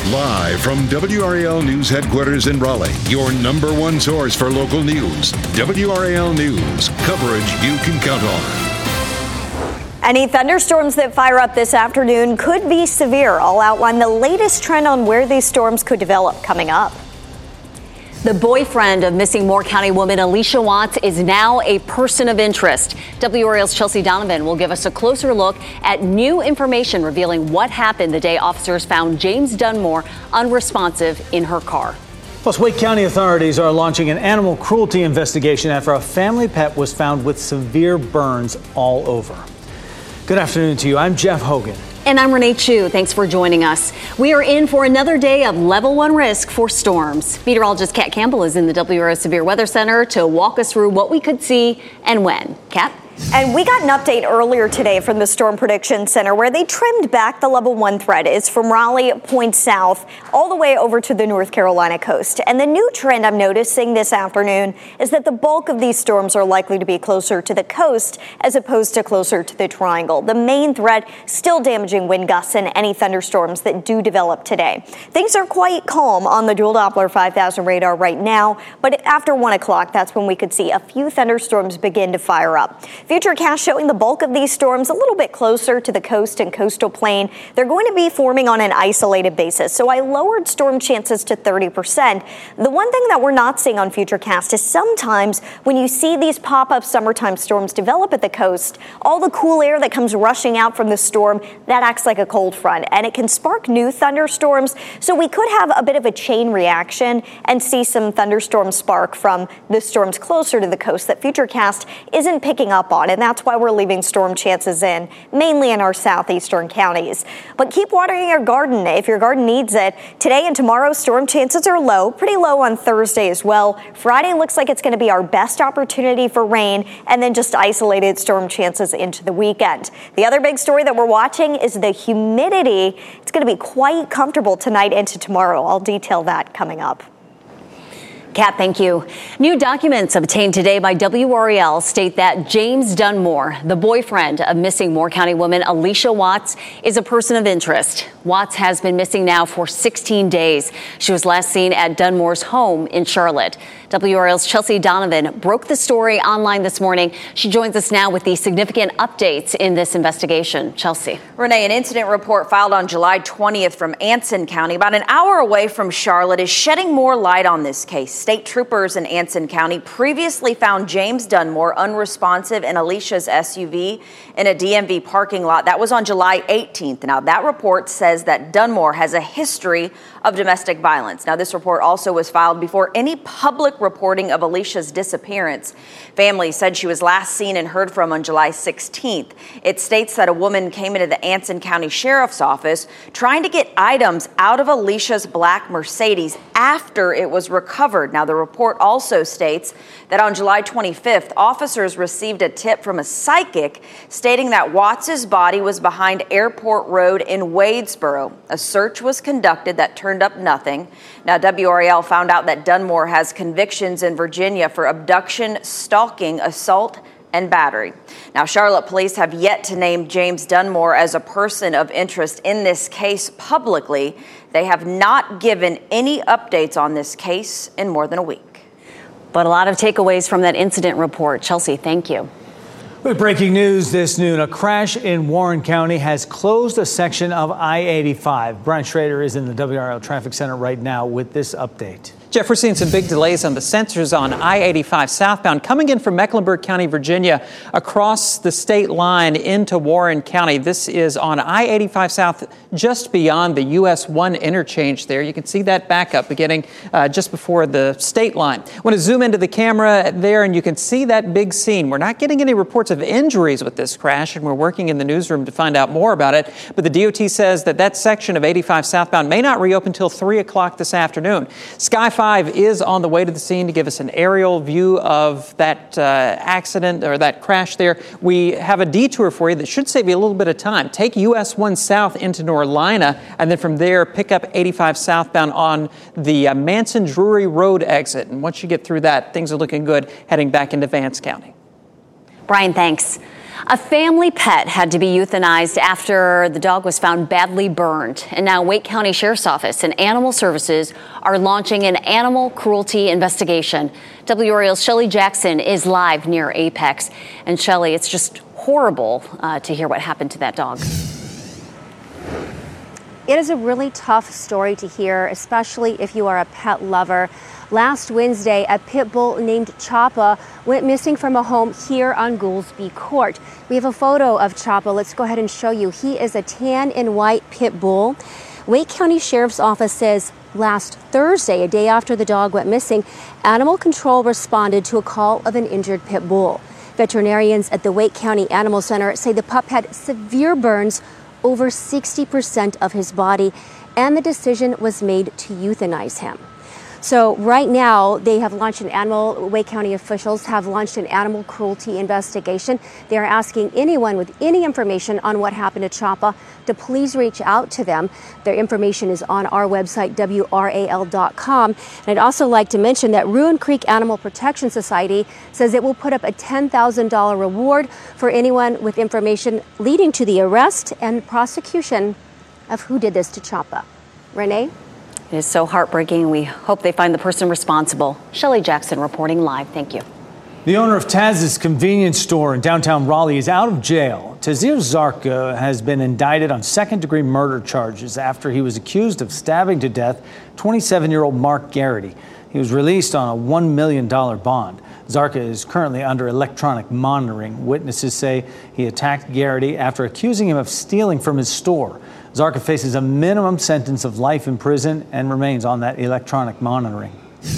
Live from WRAL News headquarters in Raleigh, your number one source for local news. WRAL News, coverage you can count on. Any thunderstorms that fire up this afternoon could be severe. I'll outline the latest trend on where these storms could develop coming up. The boyfriend of missing Moore County woman Alicia Watts is now a person of interest. WRAL's Chelsea Donovan will give us a closer look at new information revealing what happened the day officers found James Dunmore unresponsive in her car. Plus, Wake County authorities are launching an animal cruelty investigation after a family pet was found with severe burns all over. Good afternoon to you. I'm Jeff Hogan. And I'm Renee Chu. Thanks for joining us. We are in for another day of level 1 risk for storms. Meteorologist Kat Campbell is in the WRAL Severe Weather Center to walk us through what we could see and when. Kat? And we got an update earlier today from the Storm Prediction Center where they trimmed back the level 1 threat. It's from Raleigh point south all the way over to the North Carolina coast. And the new trend I'm noticing this afternoon is that the bulk of these storms are likely to be closer to the coast as opposed to closer to the triangle. The main threat still damaging wind gusts and any thunderstorms that do develop today. Things are quite calm on the dual Doppler 5000 radar right now, but after 1 o'clock, that's when we could see a few thunderstorms begin to fire up. Futurecast showing the bulk of these storms a little bit closer to the coast and coastal plain. They're going to be forming on an isolated basis, so I lowered storm chances to 30%. The one thing that we're not seeing on Futurecast is sometimes when you see these pop-up summertime storms develop at the coast, all the cool air that comes rushing out from the storm, that acts like a cold front, and it can spark new thunderstorms. So we could have a bit of a chain reaction and see some thunderstorms spark from the storms closer to the coast that Futurecast isn't picking up on. And that's why we're leaving storm chances in, mainly in our southeastern counties. But keep watering your garden if your garden needs it. Today and tomorrow, storm chances are low, pretty low on Thursday as well. Friday looks like it's going to be our best opportunity for rain, and then just isolated storm chances into the weekend. The other big story that we're watching is the humidity. It's going to be quite comfortable tonight into tomorrow. I'll detail that coming up. Kat, thank you. New documents obtained today by WRAL state that James Dunmore, the boyfriend of missing Moore County woman Alicia Watts, is a person of interest. Watts has been missing now for 16 days. She was last seen at Dunmore's home in Charlotte. WRAL's Chelsea Donovan broke the story online this morning. She joins us now with the significant updates in this investigation. Chelsea. Renee, an incident report filed on July 20th from Anson County, about an hour away from Charlotte, is shedding more light on this case. State troopers in Anson County previously found James Dunmore unresponsive in Alicia's SUV in a DMV parking lot. That was on July 18th. Now, that report says that Dunmore has a history of domestic violence. Now, this report also was filed before any public reporting of Alicia's disappearance. Family said she was last seen and heard from on July 16th. It states that a woman came into the Anson County Sheriff's Office trying to get items out of Alicia's black Mercedes after it was recovered. Now, the report also states that on July 25th, officers received a tip from a psychic stating that Watts's body was behind Airport Road in Wadesboro. A search was conducted that turned up nothing. Now, WRAL found out that Dunmore has convictions in Virginia for abduction, stalking, assault, and battery. Now, Charlotte police have yet to name James Dunmore as a person of interest in this case publicly. They have not given any updates on this case in more than a week. But a lot of takeaways from that incident report. Chelsea, thank you. With breaking news this noon, a crash in Warren County has closed a section of I-85. Brian Schrader is in the WRAL Traffic Center right now with this update. Jeff, we're seeing some big delays on the sensors on I-85 southbound coming in from Mecklenburg County, Virginia, across the state line into Warren County. This is on I-85 south, just beyond the US 1 interchange there. You can see that backup beginning just before the state line. I want to zoom into the camera there, and you can see that big scene. We're not getting any reports of injuries with this crash, and we're working in the newsroom to find out more about it. But the DOT says that that section of 85 southbound may not reopen until 3 o'clock this afternoon. Sky 5 is on the way to the scene to give us an aerial view of that accident or that crash there. We have a detour for you that should save you a little bit of time. Take US 1 south into Norlina, and then from there pick up 85 southbound on the Manson-Drury Road exit. And once you get through that, things are looking good heading back into Vance County. Brian, thanks. A family pet had to be euthanized after the dog was found badly burned. And now Wake County Sheriff's Office and Animal Services are launching an animal cruelty investigation. WRAL's Shelley Jackson is live near Apex. And Shelley, it's just horrible to hear what happened to that dog. It is a really tough story to hear, especially if you are a pet lover. Last Wednesday, a pit bull named Choppa went missing from a home here on Goolsby Court. We have a photo of Choppa. Let's go ahead and show you. He is a tan and white pit bull. Wake County Sheriff's Office says last Thursday, a day after the dog went missing, Animal Control responded to a call of an injured pit bull. Veterinarians at the Wake County Animal Center say the pup had severe burns over 60% of his body, and the decision was made to euthanize him. So right now, Wake County officials have launched an animal cruelty investigation. They are asking anyone with any information on what happened to Choppa to please reach out to them. Their information is on our website, WRAL.com. And I'd also like to mention that Ruin Creek Animal Protection Society says it will put up a $10,000 reward for anyone with information leading to the arrest and prosecution of who did this to Choppa. Renee? It is so heartbreaking. We hope they find the person responsible. Shelley Jackson reporting live. Thank you. The owner of Taz's convenience store in downtown Raleigh is out of jail. Tazir Zarka has been indicted on second-degree murder charges after he was accused of stabbing to death 27-year-old Mark Garrity. He was released on a $1 million bond. Zarka is currently under electronic monitoring. Witnesses say he attacked Garrity after accusing him of stealing from his store. Zarka faces a minimum sentence of life in prison and remains on that electronic monitoring.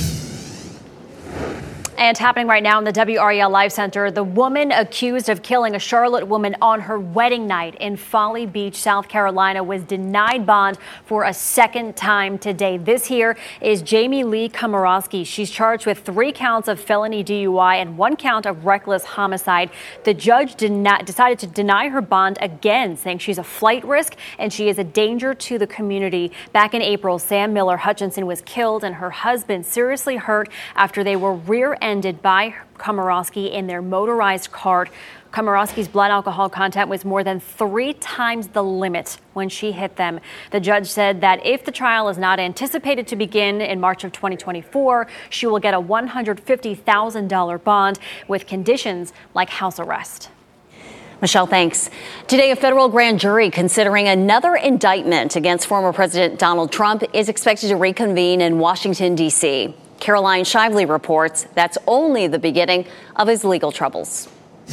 And happening right now in the WRAL Live Center, the woman accused of killing a Charlotte woman on her wedding night in Folly Beach, South Carolina, was denied bond for a second time today. This here is Jamie Lee Komorowski. She's charged with 3 counts of felony DUI and 1 count of reckless homicide. The judge decided to deny her bond again, saying she's a flight risk and she is a danger to the community. Back in April, Sam Miller Hutchinson was killed and her husband seriously hurt after they were rear-ended by Komorowski in their motorized cart. Komorowski's blood alcohol content was more than 3 times the limit when she hit them. The judge said that if the trial is not anticipated to begin in March of 2024, she will get a $150,000 bond with conditions like house arrest. Michelle, thanks. Today, a federal grand jury considering another indictment against former President Donald Trump is expected to reconvene in Washington, D.C. Caroline Shively reports that's only the beginning of his legal troubles.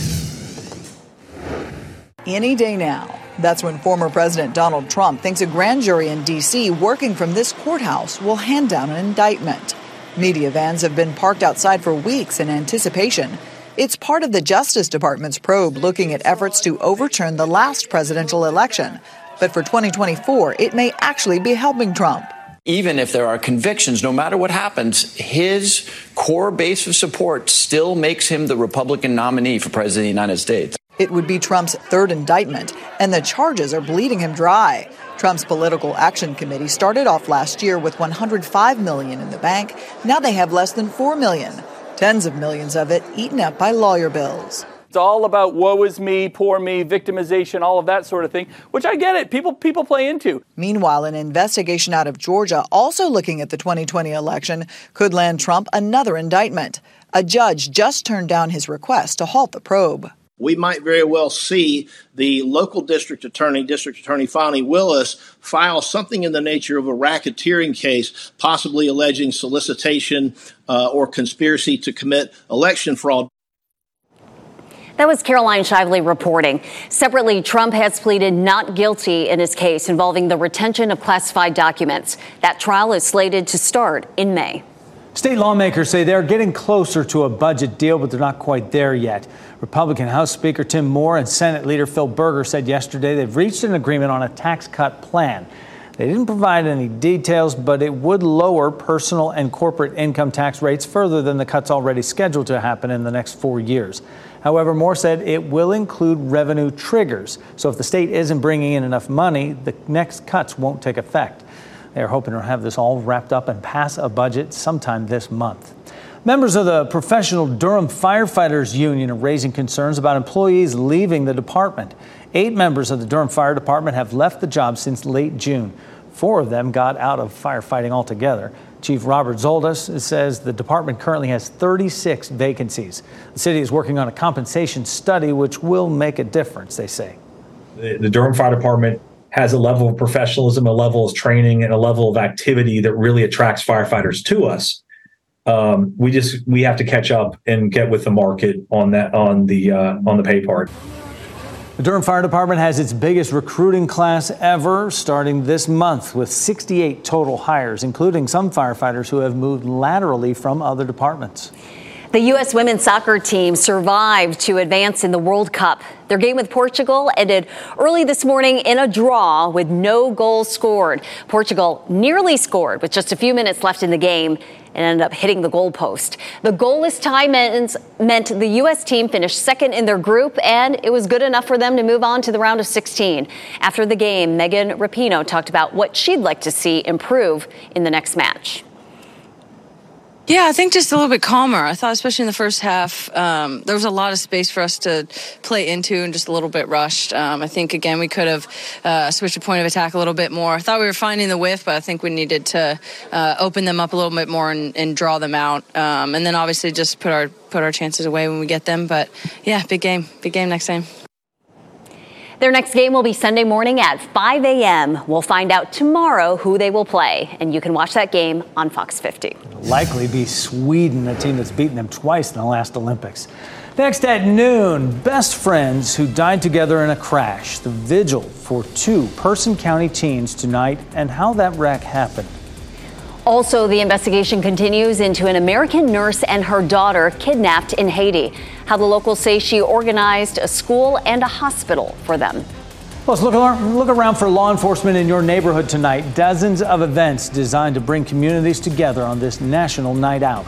Any day now. That's when former President Donald Trump thinks a grand jury in D.C. working from this courthouse will hand down an indictment. Media vans have been parked outside for weeks in anticipation. It's part of the Justice Department's probe looking at efforts to overturn the last presidential election. But for 2024, it may actually be helping Trump. Even if there are convictions, no matter what happens, his core base of support still makes him the Republican nominee for president of the United States. It would be Trump's 3rd indictment, and the charges are bleeding him dry. Trump's Political Action Committee started off last year with $105 million in the bank. Now they have less than $4 million, tens of millions of it eaten up by lawyer bills. It's all about woe is me, poor me, victimization, all of that sort of thing, which I get it. People play into. Meanwhile, an investigation out of Georgia, also looking at the 2020 election, could land Trump another indictment. A judge just turned down his request to halt the probe. We might very well see the local District Attorney Fani Willis, file something in the nature of a racketeering case, possibly alleging solicitation or conspiracy to commit election fraud. That was Caroline Shively reporting. Separately, Trump has pleaded not guilty in his case involving the retention of classified documents. That trial is slated to start in May. State lawmakers say they're getting closer to a budget deal, but they're not quite there yet. Republican House Speaker Tim Moore and Senate Leader Phil Berger said yesterday they've reached an agreement on a tax cut plan. They didn't provide any details, but it would lower personal and corporate income tax rates further than the cuts already scheduled to happen in the next 4 years. However, Moore said it will include revenue triggers. So if the state isn't bringing in enough money, the next cuts won't take effect. They are hoping to have this all wrapped up and pass a budget sometime this month. Members of the Professional Durham Firefighters Union are raising concerns about employees leaving the department. 8 members of the Durham Fire Department have left the job since late June. 4 of them got out of firefighting altogether. Chief Robert Zoldas says the department currently has 36 vacancies. The city is working on a compensation study which will make a difference, they say. The Durham Fire Department has a level of professionalism, a level of training, and a level of activity that really attracts firefighters to us. We have to catch up and get with the market on that, on the pay part. The Durham Fire Department has its biggest recruiting class ever, starting this month with 68 total hires, including some firefighters who have moved laterally from other departments. The U.S. women's soccer team survived to advance in the World Cup. Their game with Portugal ended early this morning in a draw with no goals scored. Portugal nearly scored with just a few minutes left in the game and ended up hitting the goalpost. The goalless tie meant the U.S. team finished second in their group, and it was good enough for them to move on to the round of 16. After the game, Megan Rapinoe talked about what she'd like to see improve in the next match. Yeah, I think just a little bit calmer. I thought, especially in the first half, there was a lot of space for us to play into and just a little bit rushed. I think, again, we could have switched the point of attack a little bit more. I thought we were finding the whiff, but I think we needed to open them up a little bit more and draw them out. And then obviously just put our chances away when we get them. But, yeah, big game next time. Their next game will be Sunday morning at 5 a.m. We'll find out tomorrow who they will play, and you can watch that game on Fox 50. It'll likely be Sweden, a team that's beaten them twice in the last Olympics. Next at noon, best friends who died together in a crash. The vigil for 2 Person County teens tonight and how that wreck happened. Also, the investigation continues into an American nurse and her daughter kidnapped in Haiti. How the locals say she organized a school and a hospital for them. Plus, look around for law enforcement in your neighborhood tonight. Dozens of events designed to bring communities together on this National Night Out.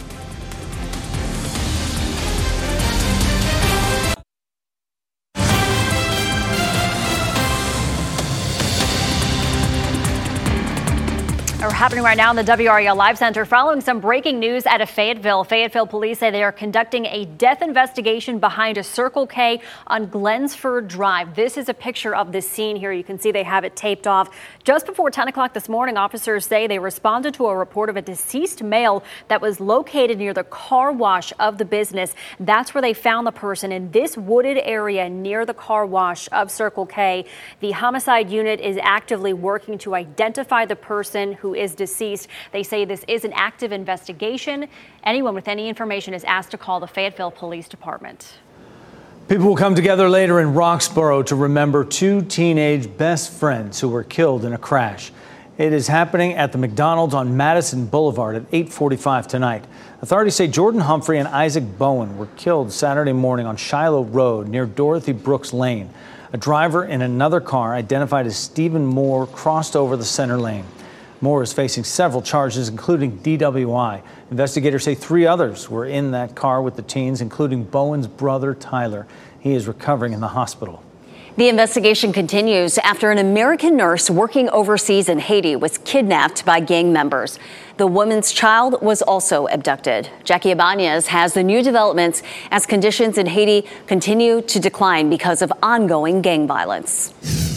Happening right now in the WRAL Live Center following some breaking news out of Fayetteville. Fayetteville police say they are conducting a death investigation behind a Circle K on Glensford Drive. This is a picture of the scene here. You can see they have it taped off. Just before 10 o'clock this morning, officers say they responded to a report of a deceased male that was located near the car wash of the business. That's where they found the person, in this wooded area near the car wash of Circle K. The homicide unit is actively working to identify the person who is deceased. They say this is an active investigation. Anyone with any information is asked to call the Fayetteville Police Department. People will come together later in Roxborough to remember 2 teenage best friends who were killed in a crash. It is happening at the McDonald's on Madison Boulevard at 8:45 tonight. Authorities say Jordan Humphrey and Isaac Bowen were killed Saturday morning on Shiloh Road near Dorothy Brooks Lane. A driver in another car, identified as Stephen Moore, crossed over the center lane. Moore is facing several charges, including DWI. Investigators say 3 others were in that car with the teens, including Bowen's brother, Tyler. He is recovering in the hospital. The investigation continues after an American nurse working overseas in Haiti was kidnapped by gang members. The woman's child was also abducted. Jackie Ibanez has the new developments as conditions in Haiti continue to decline because of ongoing gang violence.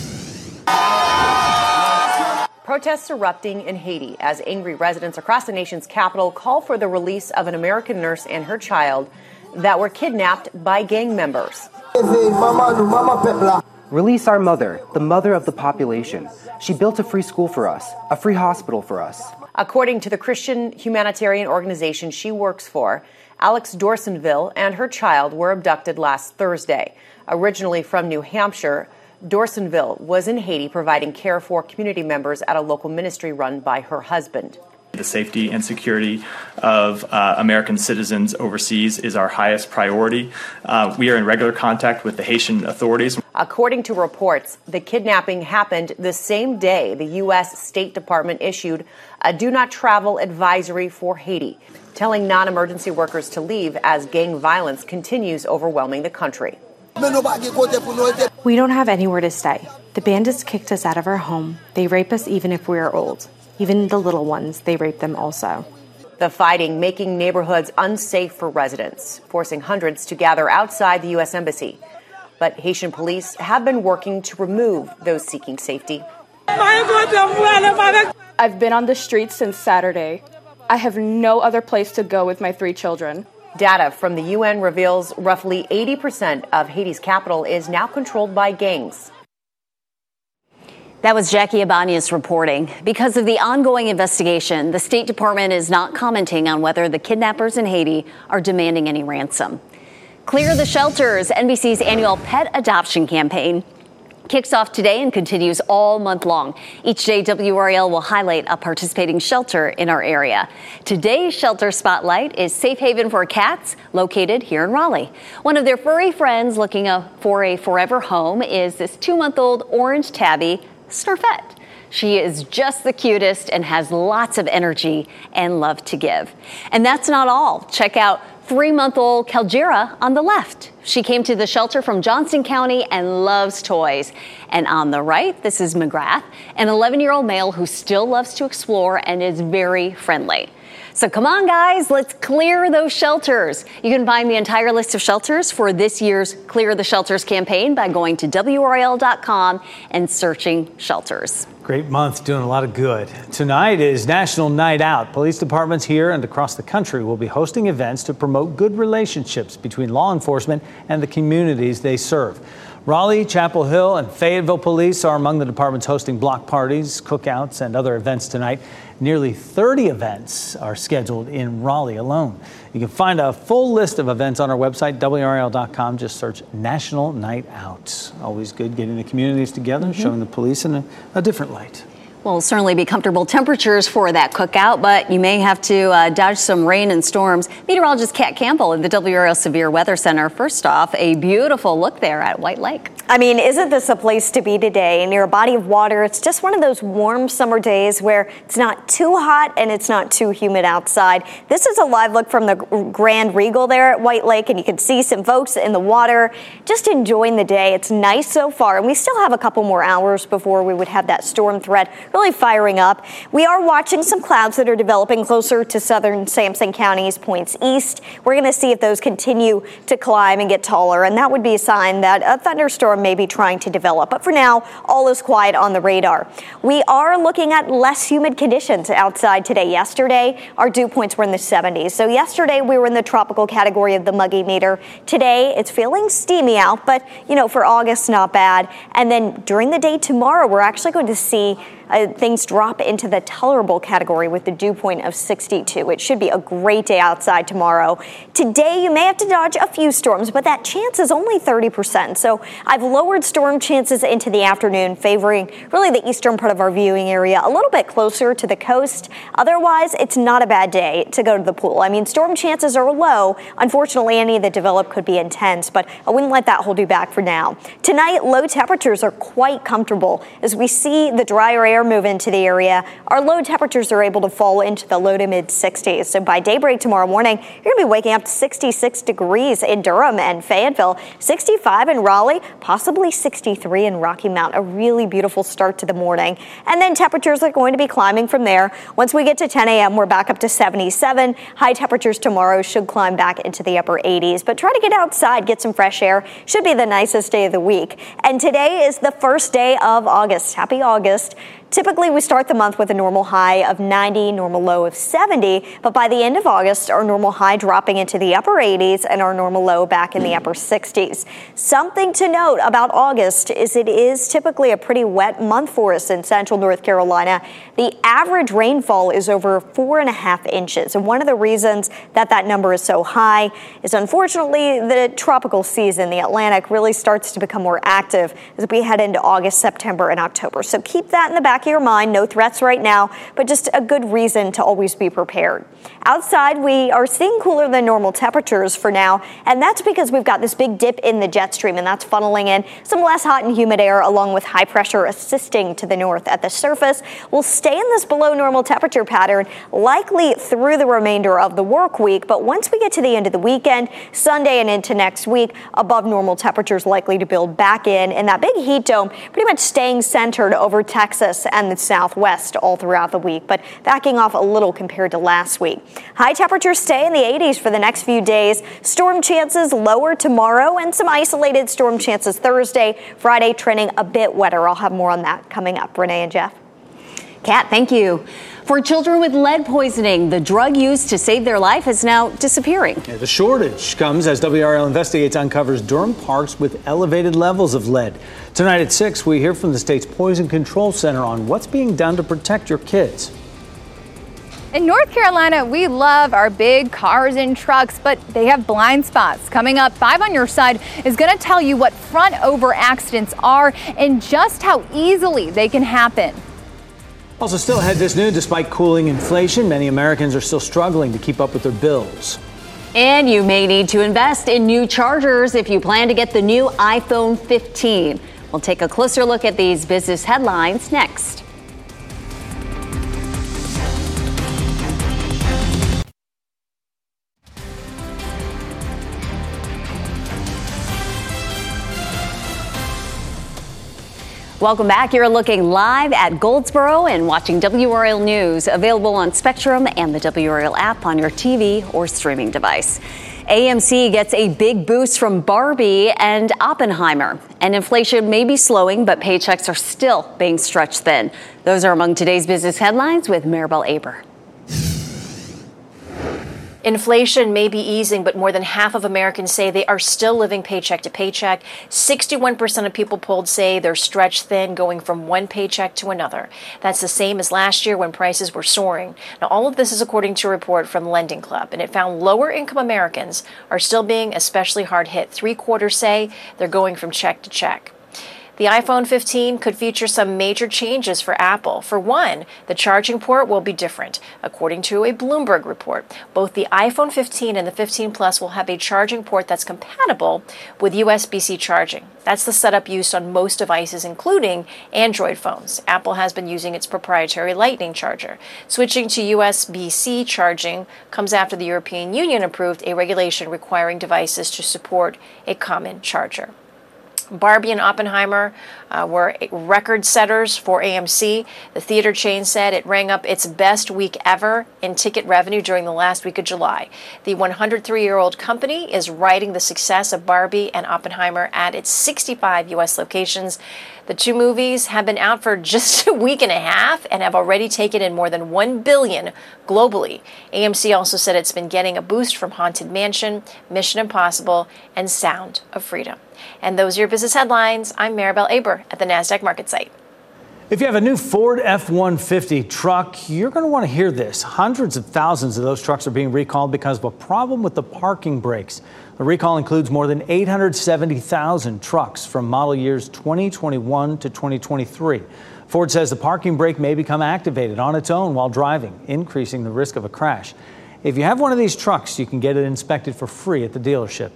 Protests erupting in Haiti as angry residents across the nation's capital call for the release of an American nurse and her child that were kidnapped by gang members. Release our mother, the mother of the population. She built a free school for us, a free hospital for us. According to the Christian humanitarian organization she works for, Alex Dorsonville and her child were abducted last Thursday. Originally from New Hampshire, Dorsonville was in Haiti providing care for community members at a local ministry run by her husband. The safety and security of American citizens overseas is our highest priority. We are in regular contact with the Haitian authorities. According to reports, the kidnapping happened the same day the U.S. State Department issued a do not travel advisory for Haiti, telling non-emergency workers to leave as gang violence continues overwhelming the country. We don't have anywhere to stay. The bandits kicked us out of our home. They rape us even if we are old. Even the little ones, they rape them also. The fighting making neighborhoods unsafe for residents, forcing hundreds to gather outside the U.S. Embassy. But Haitian police have been working to remove those seeking safety. I've been on the streets since Saturday. I have no other place to go with my 3 children. Data from the UN reveals roughly 80% of Haiti's capital is now controlled by gangs. That was Jackie Ibanez reporting. Because of the ongoing investigation, the State Department is not commenting on whether the kidnappers in Haiti are demanding any ransom. Clear the Shelters, NBC's annual pet adoption campaign, kicks off today and continues all month long. Each day, WRAL will highlight a participating shelter in our area. Today's shelter spotlight is Safe Haven for Cats, located here in Raleigh. One of their furry friends looking for a forever home is this 2-month-old orange tabby, Snurfette. She is just the cutest and has lots of energy and love to give. And that's not all. Check out 3-month-old Calgira on the left. She came to the shelter from Johnston County and loves toys. And on the right, this is McGrath, an 11-year-old male who still loves to explore and is very friendly. So come on, guys, let's clear those shelters. You can find the entire list of shelters for this year's Clear the Shelters campaign by going to WRAL.com and searching shelters. Great month, doing a lot of good. Tonight is National Night Out. Police departments here and across the country will be hosting events to promote good relationships between law enforcement and the communities they serve. Raleigh, Chapel Hill, and Fayetteville police are among the departments hosting block parties, cookouts, and other events tonight. Nearly 30 events are scheduled in Raleigh alone. You can find a full list of events on our website, WRAL.com. Just search National Night Out. Always good getting the communities together, showing the police in a different light. Well, certainly be comfortable temperatures for that cookout, but you may have to dodge some rain and storms. Meteorologist Kat Campbell in the WRAL Severe Weather Center. First off, a beautiful look there at White Lake. I mean, isn't this a place to be today? Near a body of water. It's just one of those warm summer days where it's not too hot and it's not too humid outside. This is a live look from the Grand Regal there at White Lake, and you can see some folks in the water just enjoying the day. It's nice so far, and we still have a couple more hours before we would have that storm threat really firing up. We are watching some clouds that are developing closer to southern Sampson County's points east. We're going to see if those continue to climb and get taller, and that would be a sign that a thunderstorm may be trying to develop. But for now, all is quiet on the radar. We are looking at less humid conditions outside today. Yesterday, our dew points were in the 70s. So yesterday, we were in the tropical category of the muggy meter. Today, it's feeling steamy out, but, for August, not bad. And then during the day tomorrow, we're actually going to see things drop into the tolerable category with the dew point of 62. It should be a great day outside tomorrow. Today, you may have to dodge a few storms, but that chance is only 30%. So I've lowered storm chances into the afternoon, favoring really the eastern part of our viewing area, a little bit closer to the coast. Otherwise, it's not a bad day to go to the pool. I mean, storm chances are low. Unfortunately, any that develop could be intense, but I wouldn't let that hold you back for now. Tonight, low temperatures are quite comfortable. As we see the drier air move into the area, our low temperatures are able to fall into the low to mid 60s. So by daybreak tomorrow morning, you're going to be waking up to 66 degrees in Durham and Fayetteville, 65 in Raleigh, possibly 63 in Rocky Mount. A really beautiful start to the morning. And then temperatures are going to be climbing from there. Once we get to 10 a.m., we're back up to 77. High temperatures tomorrow should climb back into the upper 80s. But try to get outside, get some fresh air. Should be the nicest day of the week. And today is the first day of August. Happy August. Typically, we start the month with a normal high of 90, normal low of 70, but by the end of August, our normal high dropping into the upper 80s and our normal low back in the upper 60s. Something to note about August is it is typically a pretty wet month for us in central North Carolina. The average rainfall is over 4.5 inches, and one of the reasons that number is so high is unfortunately the tropical season, the Atlantic, really starts to become more active as we head into August, September, and October. So keep that in the back of your mind. No threats right now, but just a good reason to always be prepared. Outside, we are seeing cooler than normal temperatures for now, and that's because we've got this big dip in the jet stream, and that's funneling in some less hot and humid air along with high pressure assisting to the north at the surface. We'll stay in this below normal temperature pattern likely through the remainder of the work week, but once we get to the end of the weekend, Sunday and into next week, above normal temperatures likely to build back in, and that big heat dome pretty much staying centered over Texas Texas and the Southwest all throughout the week, but backing off a little compared to last week. High temperatures stay in the 80s for the next few days. Storm chances lower tomorrow and some isolated storm chances Thursday. Friday trending a bit wetter. I'll have more on that coming up. Renee and Jeff. Kat, thank you. For children with lead poisoning, the drug used to save their life is now disappearing. Yeah, the shortage comes as WRAL Investigates uncovers Durham parks with elevated levels of lead. Tonight at 6, we hear from the state's Poison Control Center on what's being done to protect your kids. In North Carolina, we love our big cars and trucks, but they have blind spots. Coming up, 5 on Your Side is going to tell you what front-over accidents are and just how easily they can happen. Also still ahead this noon, despite cooling inflation, many Americans are still struggling to keep up with their bills. And you may need to invest in new chargers if you plan to get the new iPhone 15. We'll take a closer look at these business headlines next. Welcome back. You're looking live at Goldsboro and watching WRAL News, available on Spectrum and the WRAL app on your TV or streaming device. AMC gets a big boost from Barbie and Oppenheimer. And inflation may be slowing, but paychecks are still being stretched thin. Those are among today's business headlines with Maribel Aber. Inflation may be easing, but more than half of Americans say they are still living paycheck to paycheck. 61% of people polled say they're stretched thin, going from one paycheck to another. That's the same as last year when prices were soaring. Now, all of this is according to a report from Lending Club, and it found lower income Americans are still being especially hard hit. 3/4 say they're going from check to check. The iPhone 15 could feature some major changes for Apple. For one, the charging port will be different. According to a Bloomberg report, both the iPhone 15 and the 15 Plus will have a charging port that's compatible with USB-C charging. That's the setup used on most devices, including Android phones. Apple has been using its proprietary Lightning charger. Switching to USB-C charging comes after the European Union approved a regulation requiring devices to support a common charger. Barbie and Oppenheimer were record setters for AMC. The theater chain said it rang up its best week ever in ticket revenue during the last week of July. The 103-year-old company is riding the success of Barbie and Oppenheimer at its 65 U.S. locations. The two movies have been out for just a week and a half and have already taken in more than $1 billion globally. AMC also said it's been getting a boost from Haunted Mansion, Mission Impossible, and Sound of Freedom. And those are your business headlines. I'm Maribel Aber at the NASDAQ Market Site. If you have a new Ford F-150 truck, you're going to want to hear this. Hundreds of thousands of those trucks are being recalled because of a problem with the parking brakes. The recall includes more than 870,000 trucks from model years 2021 to 2023. Ford says the parking brake may become activated on its own while driving, increasing the risk of a crash. If you have one of these trucks, you can get it inspected for free at the dealership.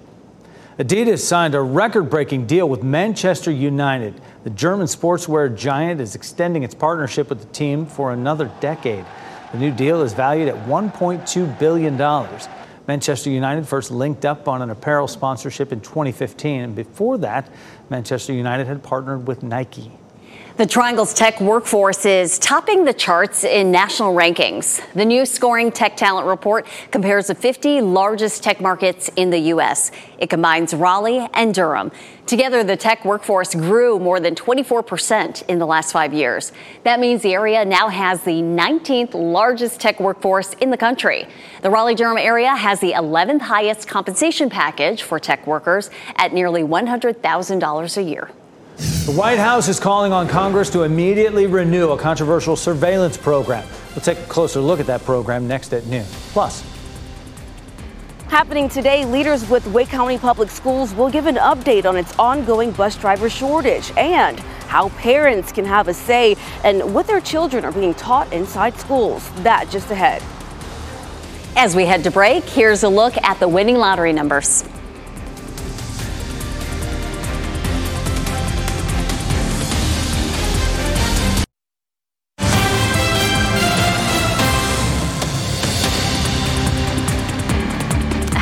Adidas signed a record-breaking deal with Manchester United. The German sportswear giant is extending its partnership with the team for another decade. The new deal is valued at $1.2 billion. Manchester United first linked up on an apparel sponsorship in 2015, and before that, Manchester United had partnered with Nike. The Triangle's tech workforce is topping the charts in national rankings. The new Scoring Tech Talent Report compares the 50 largest tech markets in the U.S. It combines Raleigh and Durham. Together, the tech workforce grew more than 24% in the last 5 years. That means the area now has the 19th largest tech workforce in the country. The Raleigh-Durham area has the 11th highest compensation package for tech workers at nearly $100,000 a year. The White House is calling on Congress to immediately renew a controversial surveillance program. We'll take a closer look at that program next at noon. Plus, happening today, leaders with Wake County Public Schools will give an update on its ongoing bus driver shortage and how parents can have a say in what their children are being taught inside schools. That just ahead. As we head to break, here's a look at the winning lottery numbers.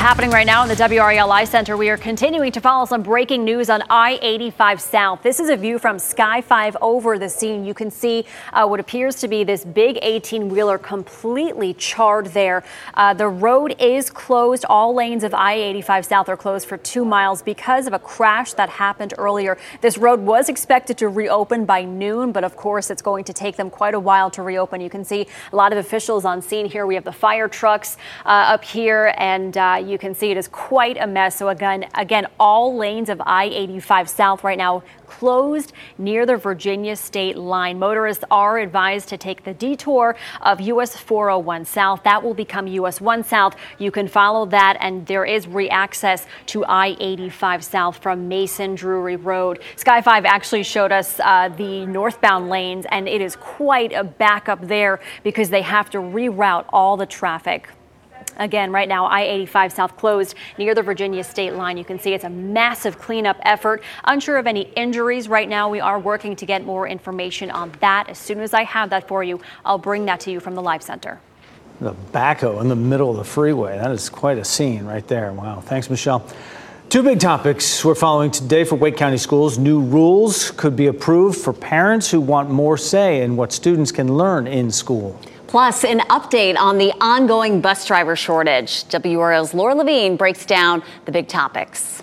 happening right now in the WRAL Live Center. We are continuing to follow some breaking news on I-85 South. This is a view from Sky 5 over the scene. You can see what appears to be this big 18-wheeler completely charred there. The road is closed. All lanes of I-85 South are closed for 2 miles because of a crash that happened earlier. This road was expected to reopen by noon, but of course it's going to take them quite a while to reopen. You can see a lot of officials on scene here. We have the fire trucks up here, and you can see it is quite a mess. So again, all lanes of I-85 South right now closed near the Virginia state line. Motorists are advised to take the detour of US 401 South. That will become US 1 South. You can follow that, and there is re-access to I-85 South from Mason Drury Road. Sky 5 actually showed us the northbound lanes, and it is quite a backup there because they have to reroute all the traffic. Again, right now, I-85 South closed near the Virginia state line. You can see it's a massive cleanup effort. Unsure of any injuries right now. We are working to get more information on that. As soon as I have that for you, I'll bring that to you from the Live Center. The backhoe in the middle of the freeway. That is quite a scene right there. Wow. Thanks, Michelle. Two big topics we're following today for Wake County schools. New rules could be approved for parents who want more say in what students can learn in school. Plus, an update on the ongoing bus driver shortage. WRAL's Laura Levine breaks down the big topics.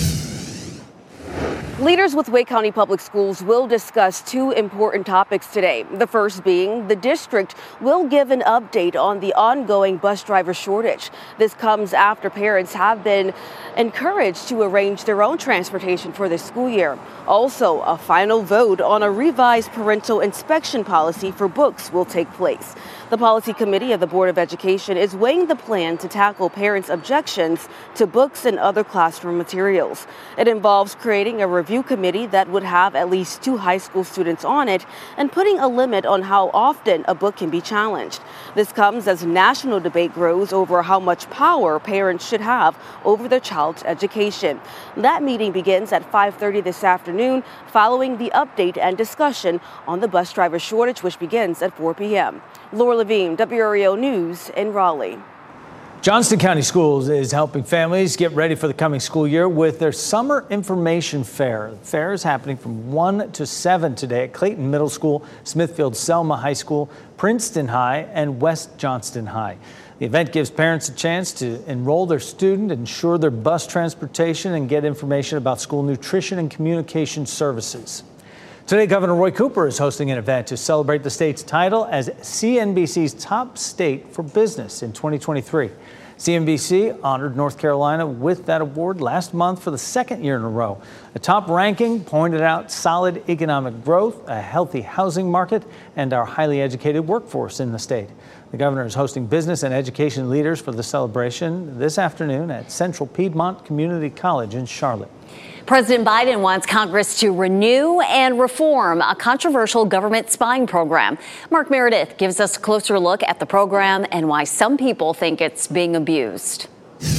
Leaders with Wake County Public Schools will discuss two important topics today. The first being the district will give an update on the ongoing bus driver shortage. This comes after parents have been encouraged to arrange their own transportation for the school year. Also, a final vote on a revised parental inspection policy for books will take place. The policy committee of the Board of Education is weighing the plan to tackle parents' objections to books and other classroom materials. It involves creating a review committee that would have at least 2 high school students on it and putting a limit on how often a book can be challenged. This comes as national debate grows over how much power parents should have over their child's education. That meeting begins at 5:30 this afternoon, following the update and discussion on the bus driver shortage, which begins at 4 p.m. Laura Levine, WRAL News in Raleigh. Johnston County Schools is helping families get ready for the coming school year with their summer information fair. The fair is happening from 1 to 7 today at Clayton Middle School, Smithfield Selma High School, Princeton High, and West Johnston High. The event gives parents a chance to enroll their student, ensure their bus transportation, and get information about school nutrition and communication services. Today, Governor Roy Cooper is hosting an event to celebrate the state's title as CNBC's top state for business in 2023. CNBC honored North Carolina with that award last month for the second year in a row. The top ranking pointed out solid economic growth, a healthy housing market, and our highly educated workforce in the state. The governor is hosting business and education leaders for the celebration this afternoon at Central Piedmont Community College in Charlotte. President Biden wants Congress to renew and reform a controversial government spying program. Mark Meredith gives us a closer look at the program and why some people think it's being abused.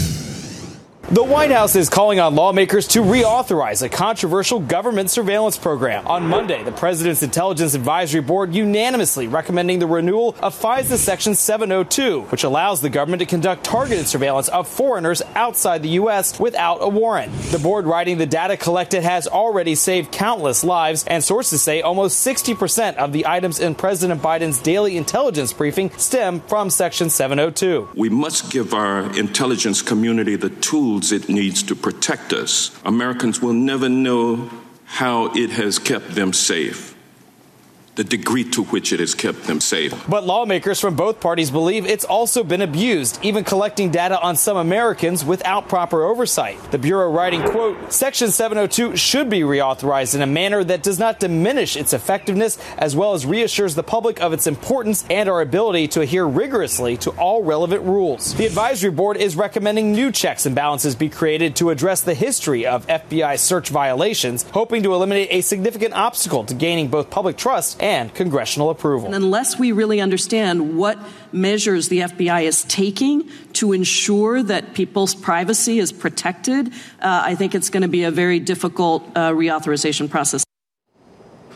The White House is calling on lawmakers to reauthorize a controversial government surveillance program. On Monday, the President's Intelligence Advisory Board unanimously recommending the renewal of FISA Section 702, which allows the government to conduct targeted surveillance of foreigners outside the U.S. without a warrant. The board writing the data collected has already saved countless lives, and sources say almost 60% of the items in President Biden's daily intelligence briefing stem from Section 702. We must give our intelligence community the tools it needs to protect us. Americans will never know how it has kept them safe, the degree to which it has kept them safe. But lawmakers from both parties believe it's also been abused, even collecting data on some Americans without proper oversight. The Bureau writing, quote, Section 702 should be reauthorized in a manner that does not diminish its effectiveness, as well as reassures the public of its importance and our ability to adhere rigorously to all relevant rules. The advisory board is recommending new checks and balances be created to address the history of FBI search violations, hoping to eliminate a significant obstacle to gaining both public trust and congressional approval. And unless we really understand what measures the FBI is taking to ensure that people's privacy is protected, I think it's going to be a very difficult reauthorization process.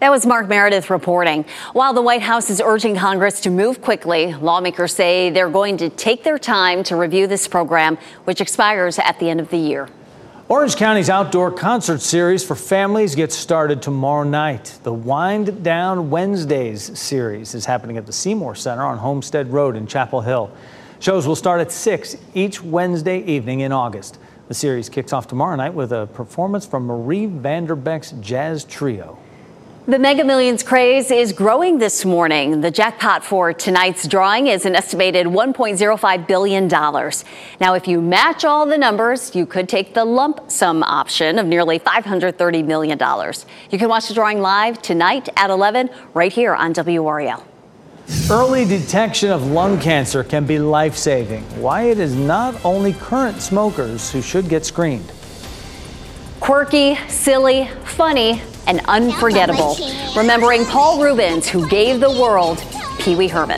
That was Mark Meredith reporting. While the White House is urging Congress to move quickly, lawmakers say they're going to take their time to review this program, which expires at the end of the year. Orange County's outdoor concert series for families gets started tomorrow night. The Wind Down Wednesdays series is happening at the Seymour Center on Homestead Road in Chapel Hill. Shows will start at 6 each Wednesday evening in August. The series kicks off tomorrow night with a performance from Marie Vanderbeck's Jazz Trio. The Mega Millions craze is growing this morning. The jackpot for tonight's drawing is an estimated $1.05 billion. Now, if you match all the numbers, you could take the lump sum option of nearly $530 million. You can watch the drawing live tonight at 11 right here on WRAL. Early detection of lung cancer can be life-saving. Why it is not only current smokers who should get screened. Quirky, silly, funny, and unforgettable. Remembering Paul Rubens, who gave the world Pee Wee Herman.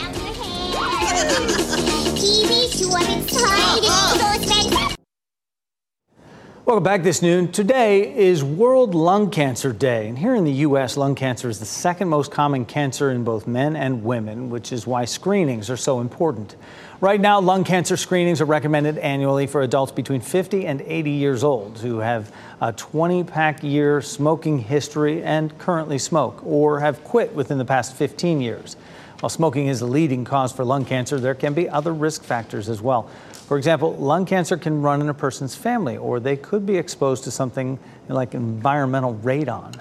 Welcome back this noon. Today is World Lung Cancer Day. And here in the U.S., lung cancer is the second most common cancer in both men and women, which is why screenings are so important. Right now, lung cancer screenings are recommended annually for adults between 50 and 80 years old who have a 20-pack year smoking history and currently smoke or have quit within the past 15 years. While smoking is the leading cause for lung cancer, there can be other risk factors as well. For example, lung cancer can run in a person's family, or they could be exposed to something like environmental radon.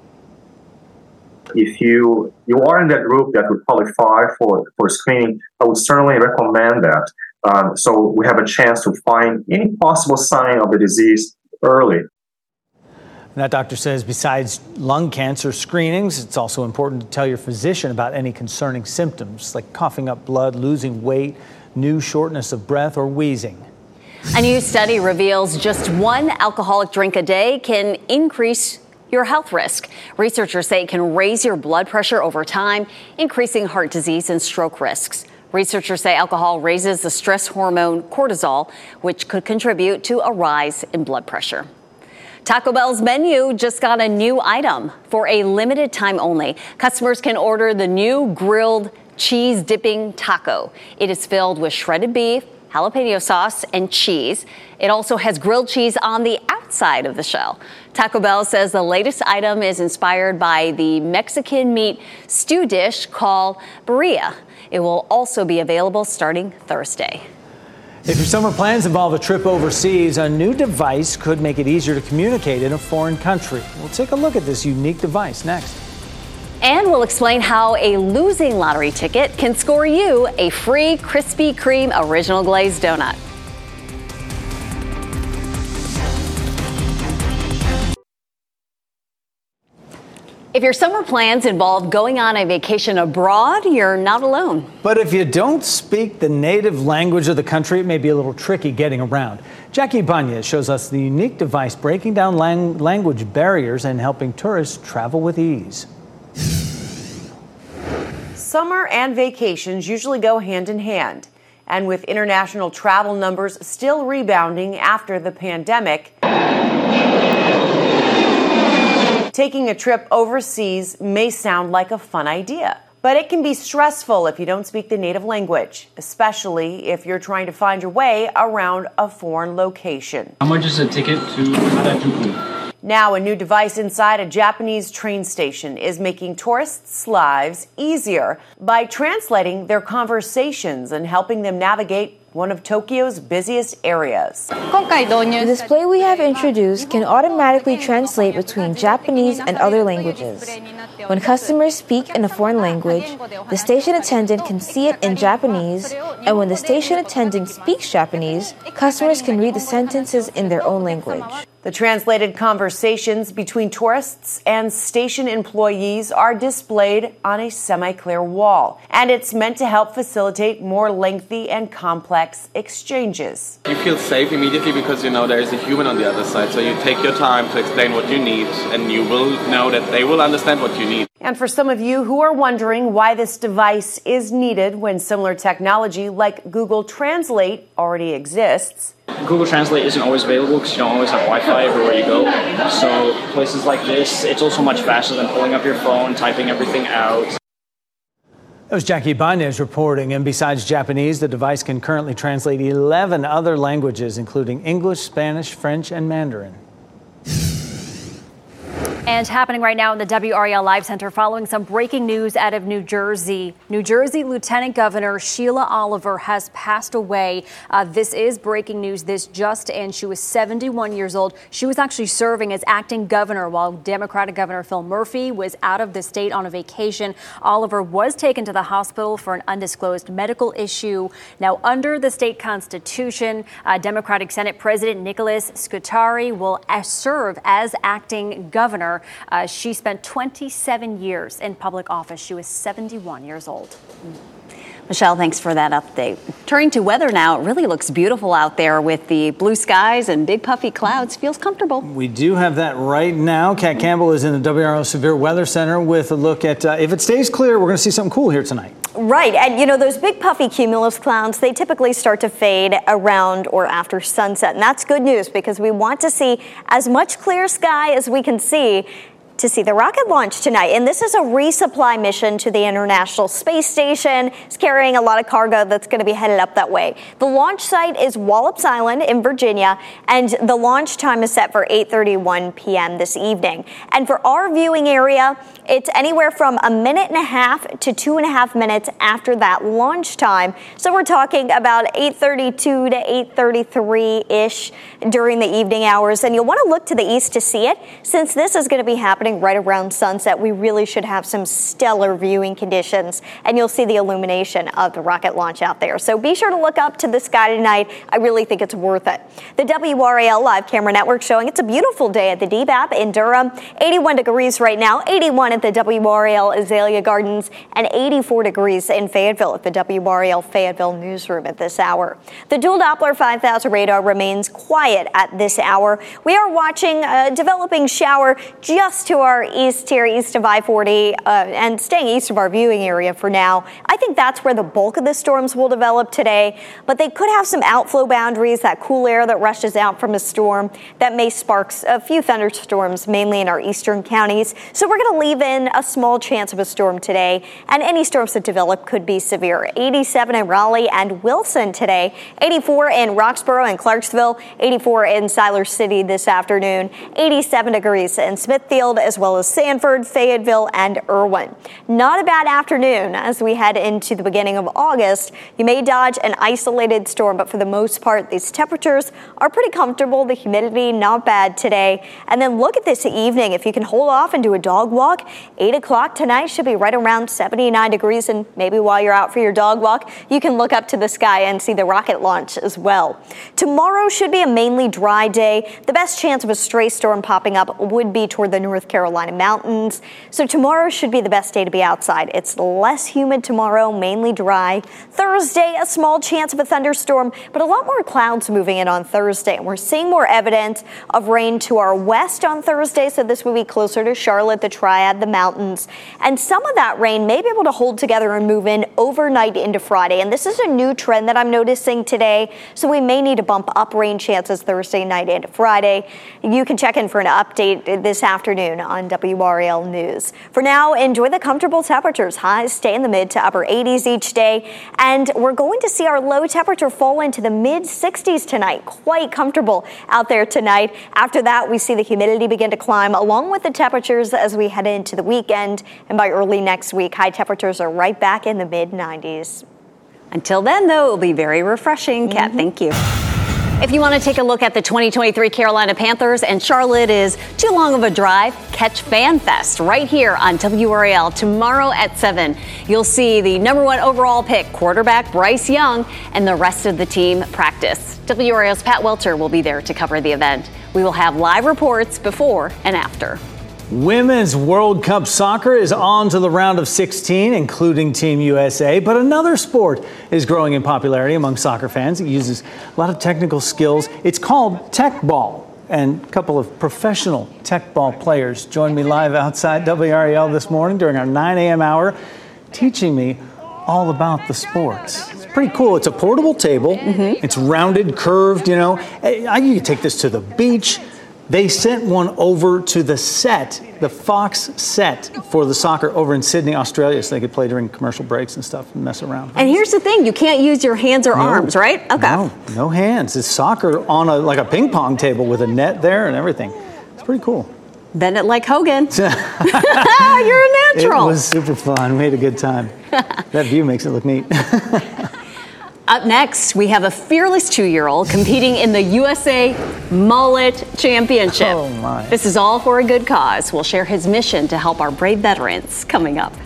If you are in that group that would qualify for screening, I would certainly recommend that. So we have a chance to find any possible sign of the disease early. And that doctor says besides lung cancer screenings, it's also important to tell your physician about any concerning symptoms like coughing up blood, losing weight, new shortness of breath, or wheezing. A new study reveals just one alcoholic drink a day can increase your health risk. Researchers say it can raise your blood pressure over time, increasing heart disease and stroke risks. Researchers say alcohol raises the stress hormone cortisol, which could contribute to a rise in blood pressure. Taco Bell's menu just got a new item. For a limited time only, customers can order the new grilled cheese dipping taco. It is filled with shredded beef, jalapeno sauce, and cheese. It also has grilled cheese on the outside of the shell. Taco Bell says the latest item is inspired by the Mexican meat stew dish called birria. It will also be available starting Thursday. If your summer plans involve a trip overseas, a new device could make it easier to communicate in a foreign country. We'll take a look at this unique device next. And we'll explain how a losing lottery ticket can score you a free Krispy Kreme Original Glazed donut. If your summer plans involve going on a vacation abroad, you're not alone. But if you don't speak the native language of the country, it may be a little tricky getting around. Jackie Banya shows us the unique device breaking down language barriers and helping tourists travel with ease. Summer and vacations usually go hand in hand. And with international travel numbers still rebounding after the pandemic, taking a trip overseas may sound like a fun idea. But it can be stressful if you don't speak the native language, especially if you're trying to find your way around a foreign location. How much is a ticket to Harajuku? Now, a new device inside a Japanese train station is making tourists' lives easier by translating their conversations and helping them navigate one of Tokyo's busiest areas. The display we have introduced can automatically translate between Japanese and other languages. When customers speak in a foreign language, the station attendant can see it in Japanese, and when the station attendant speaks Japanese, customers can read the sentences in their own language. The translated conversations between tourists and station employees are displayed on a semi-clear wall, and it's meant to help facilitate more lengthy and complex exchanges. You feel safe immediately because you know there is a human on the other side, so you take your time to explain what you need, and you will know that they will understand what you need. And for some of you who are wondering why this device is needed when similar technology like Google Translate already exists. Google Translate isn't always available because you don't always have Wi-Fi everywhere you go. So places like this, it's also much faster than pulling up your phone, typing everything out. That was Jackie Bañez reporting. And besides Japanese, the device can currently translate 11 other languages, including English, Spanish, French, and Mandarin. And happening right now in the WRAL Live Center following some breaking news out of New Jersey. New Jersey Lieutenant Governor Sheila Oliver has passed away. This is breaking news. This just in. She was 71 years old. She was actually serving as acting governor while Democratic Governor Phil Murphy was out of the state on a vacation. Oliver was taken to the hospital for an undisclosed medical issue. Now, under the state constitution, Democratic Senate President Nicholas Scutari will serve as acting governor. She spent 27 years in public office. She was 71 years old. Michelle, thanks for that update. Turning to weather now, it really looks beautiful out there with the blue skies and big puffy clouds. Feels comfortable. We do have that right now. Kat Campbell is in the WRAL Severe Weather Center with a look at if it stays clear, we're going to see something cool here tonight. Right. And, you know, those big puffy cumulus clouds, they typically start to fade around or after sunset. And that's good news because we want to see as much clear sky as we can see to see the rocket launch tonight. And this is a resupply mission to the International Space Station. It's carrying a lot of cargo that's going to be headed up that way. The launch site is Wallops Island in Virginia, and the launch time is set for 8:31 p.m. this evening. And for our viewing area, it's anywhere from a minute and a half to 2.5 minutes after that launch time. So we're talking about 8:32 to 8:33-ish during the evening hours. And you'll want to look to the east to see it. Since this is going to be happening right around sunset, we really should have some stellar viewing conditions, and you'll see the illumination of the rocket launch out there. So be sure to look up to the sky tonight. I really think it's worth it. The WRAL Live Camera Network showing it's a beautiful day at the DBAP in Durham. 81 degrees right now, 81 at the WRAL Azalea Gardens, and 84 degrees in Fayetteville at the WRAL Fayetteville newsroom at this hour. The dual Doppler 5000 radar remains quiet at this hour. We are watching a developing shower just to our east here, east of I-40, and staying east of our viewing area for now. I think that's where the bulk of the storms will develop today, but they could have some outflow boundaries, that cool air that rushes out from a storm that may spark a few thunderstorms, mainly in our eastern counties. So we're going to leave in a small chance of a storm today, and any storms that develop could be severe. 87 in Raleigh and Wilson today, 84 in Roxborough and Clarksville, 84 in Siler City this afternoon, 87 degrees in Smithfield, as well as Sanford, Fayetteville, and Irwin. Not a bad afternoon as we head into the beginning of August. You may dodge an isolated storm, but for the most part, these temperatures are pretty comfortable. The humidity, not bad today. And then look at this evening. If you can hold off and do a dog walk, 8 o'clock tonight should be right around 79 degrees. And maybe while you're out for your dog walk, you can look up to the sky and see the rocket launch as well. Tomorrow should be a mainly dry day. The best chance of a stray storm popping up would be toward the North Carolina mountains. So tomorrow should be the best day to be outside. It's less humid tomorrow, mainly dry. Thursday, a small chance of a thunderstorm, but a lot more clouds moving in on Thursday. And we're seeing more evidence of rain to our west on Thursday, so this would be closer to Charlotte, the Triad, the mountains. And some of that rain may be able to hold together and move in overnight into Friday. And this is a new trend that I'm noticing today, so we may need to bump up rain chances Thursday night into Friday. You can check in for an update this afternoon on WRAL News. For now, enjoy the comfortable temperatures. Highs stay in the mid to upper 80s each day, and we're going to see our low temperature fall into the mid 60s tonight. Quite comfortable out there tonight. After that, we see the humidity begin to climb along with the temperatures as we head into the weekend, and by early next week, high temperatures are right back in the mid 90s. Until then, though, it'll be very refreshing. Kat, thank you. If you want to take a look at the 2023 Carolina Panthers and Charlotte is too long of a drive, catch Fan Fest right here on WRAL tomorrow at 7. You'll see the #1 overall pick, quarterback Bryce Young, and the rest of the team practice. WRAL's Pat Welter will be there to cover the event. We will have live reports before and after. Women's World Cup soccer is on to the round of 16, including Team USA. But another sport is growing in popularity among soccer fans. It uses a lot of technical skills. It's called Tech Ball. and a couple of professional tech ball players joined me live outside WRAL this morning during our 9 a.m. hour, teaching me all about the sports. It's pretty cool. It's a portable table. It's rounded, curved, you know. You can take this to the beach. They sent one over to the set, the Fox set for the soccer over in Sydney, Australia, so they could play during commercial breaks and stuff and mess around. And here's the thing, you can't use your hands or arms, right? Okay. No hands. It's soccer on like a ping pong table with a net there and everything. It's pretty cool. Bend it like Hogan. You're a natural. It was super fun. We had a good time. That view makes it look neat. Up next, we have a fearless 2-year-old competing in the USA Mullet Championship. Oh my. This is all for a good cause. We'll share his mission to help our brave veterans coming up.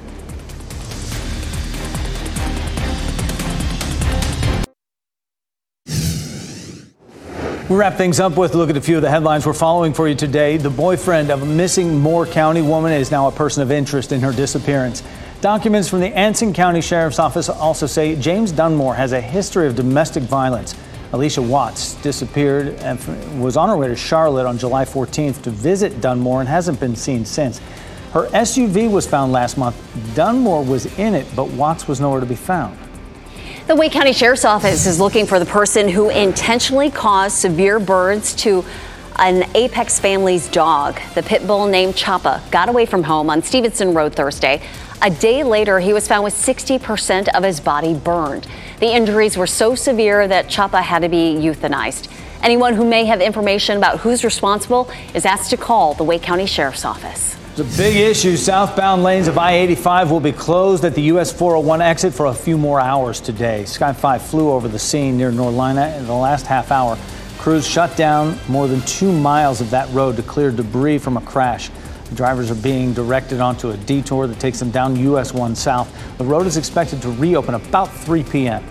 We'll wrap things up with a look at a few of the headlines we're following for you today. The boyfriend of a missing Moore County woman is now a person of interest in her disappearance. Documents from the Anson County Sheriff's Office also say James Dunmore has a history of domestic violence. Alicia Watts disappeared and was on her way to Charlotte on July 14th to visit Dunmore and hasn't been seen since. Her SUV was found last month. Dunmore was in it, but Watts was nowhere to be found. The Wake County Sheriff's Office is looking for the person who intentionally caused severe burns to an Apex family's dog. The pit bull named Choppa got away from home on Stevenson Road Thursday. A day later, he was found with 60% of his body burned. The injuries were so severe that Choppa had to be euthanized. Anyone who may have information about who's responsible is asked to call the Wake County Sheriff's Office. It's a big issue. Southbound lanes of I-85 will be closed at the US 401 exit for a few more hours today. Sky 5 flew over the scene near Norlina in the last half hour. Crews shut down more than 2 miles of that road to clear debris from a crash. The drivers are being directed onto a detour that takes them down US 1 South. The road is expected to reopen about 3 p.m.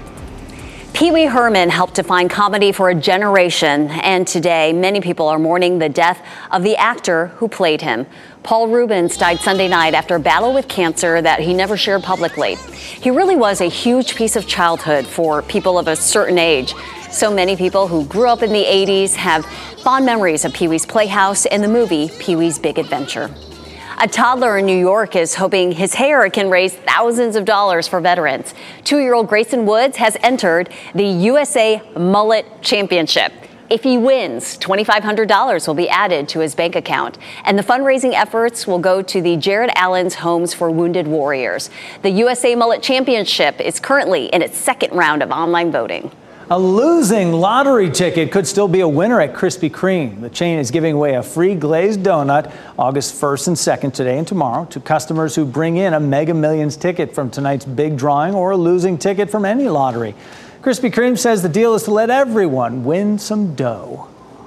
Pee Wee Herman helped define comedy for a generation, and today many people are mourning the death of the actor who played him. Paul Reubens died Sunday night after a battle with cancer that he never shared publicly. He really was a huge piece of childhood for people of a certain age. So many people who grew up in the 80s have fond memories of Pee Wee's Playhouse and the movie Pee Wee's Big Adventure. A toddler in New York is hoping his hair can raise thousands of dollars for veterans. 2-year-old Grayson Woods has entered the USA Mullet Championship. If he wins, $2,500 will be added to his bank account, and the fundraising efforts will go to the Jared Allen's Homes for Wounded Warriors. The USA Mullet Championship is currently in its second round of online voting. A losing lottery ticket could still be a winner at Krispy Kreme. The chain is giving away a free glazed donut August 1st and 2nd, today and tomorrow, to customers who bring in a Mega Millions ticket from tonight's big drawing or a losing ticket from any lottery. Krispy Kreme says the deal is to let everyone win some dough.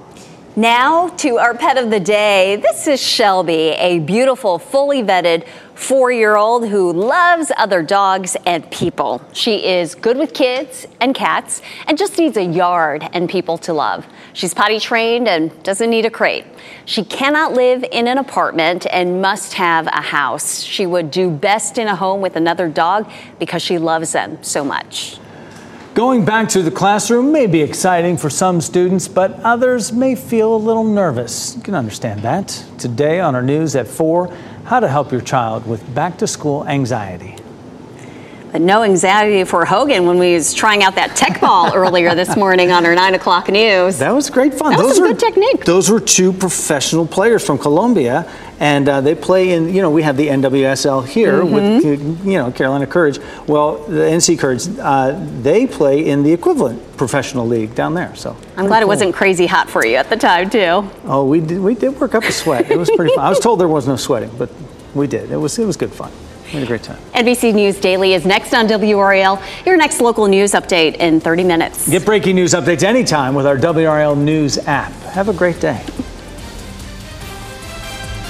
Now to our pet of the day. This is Shelby, a beautiful, fully vetted 4-year-old who loves other dogs and people. She is good with kids and cats and just needs a yard and people to love. She's potty trained and doesn't need a crate. She cannot live in an apartment and must have a house. She would do best in a home with another dog because she loves them so much. Going back to the classroom may be exciting for some students, but others may feel a little nervous. You can understand that. Today on our news at 4, how to help your child with back-to-school anxiety. But no anxiety for Hogan when we was trying out that tech ball earlier this morning on our 9 o'clock news. That was great fun. That was some good technique. Those were 2 professional players from Colombia, and they play in, we have the NWSL here with, Carolina Courage. Well, the NC Courage, they play in the equivalent professional league down there. So I'm glad it wasn't crazy hot for you at the time, too. Oh, we did work up a sweat. It was pretty fun. I was told there was no sweating, but we did. It was good fun. We had a great time. NBC News Daily is next on WRAL. Your next local news update in 30 minutes. Get breaking news updates anytime with our WRAL News app. Have a great day.